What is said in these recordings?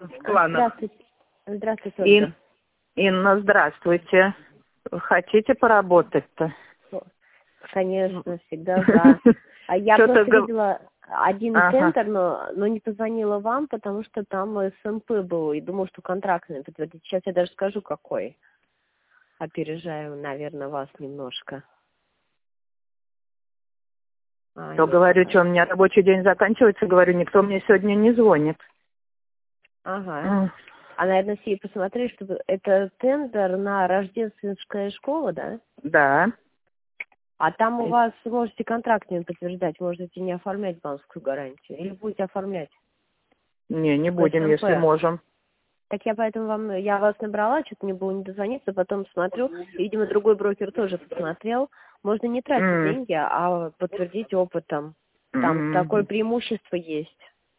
в планах? Здравствуйте. Здравствуйте, Ольга. Инна, здравствуйте. Хотите поработать-то? Конечно, всегда за. А я просто видела один центр, но не позвонила вам, потому что там СМП был, и думала, что контрактный подтвердить. Сейчас я даже скажу, какой. Опережаю, наверное, вас немножко. То говорю, что у меня рабочий день заканчивается, говорю, никто мне сегодня не звонит. Ага. А, наверное, все посмотрели, что это тендер на рождественская школа, да? Да. А там у вас можете контракт не подтверждать, можете не оформлять банковскую гарантию. Или будете оформлять? Не будем, если можем. Так я поэтому я вас набрала, что-то мне было не дозвониться, потом смотрю, видимо, другой брокер тоже посмотрел. Можно не тратить деньги, а подтвердить опытом. Там такое преимущество есть.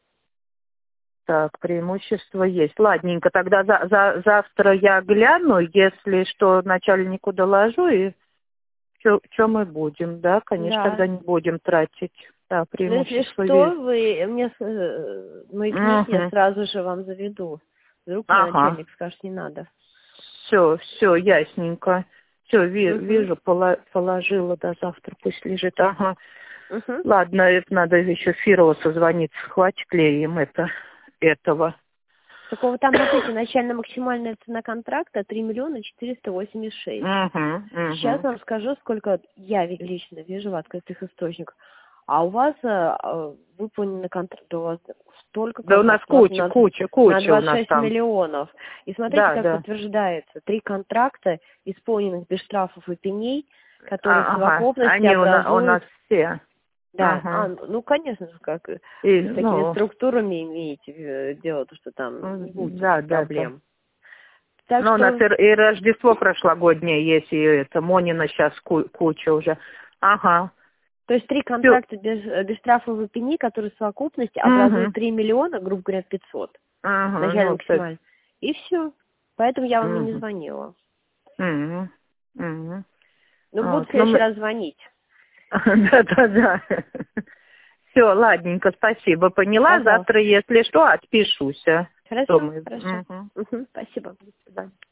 Так, преимущество есть. Ладненько, тогда завтра я гляну, если что, начальнику доложу, и что мы будем, да? Конечно, тогда не будем тратить. Да, преимущество если что, есть. вы мне маякните, я сразу же вам заведу. Вдруг мне начальник скажет, не надо. Все, ясненько. Все, вижу, положила до завтра, пусть лежит. Ага. Ладно, это надо еще Фирова созвониться, хватит ли им этого. Такого там, смотрите, начальная максимальная цена контракта 3 миллиона 486. Сейчас вам скажу, сколько я лично вижу в открытых источниках. А у вас выполненный контракт, у вас столько... Да у нас куча на у нас там. миллионов. И смотрите, как подтверждается. 3 контракта, исполненных без штрафов и пеней, которые в совокупности они образуют... у нас все. Да, ну, конечно же, как с такими структурами имеете дело, то, что там не будет проблем. Так что... у нас и Рождество прошлогоднее есть, и это Монина сейчас куча уже. Ага. То есть 3 контракта без штрафов и пени, которые в совокупности образуют 3 миллиона, грубо говоря, 500. Начальный максимально. И все. Поэтому я вам и не звонила. Ну, буду в следующий раз звонить. Да. Все, ладненько, спасибо, поняла. Пожалуйста. Завтра, если что, отпишусь. Хорошо. Спасибо. До свидания.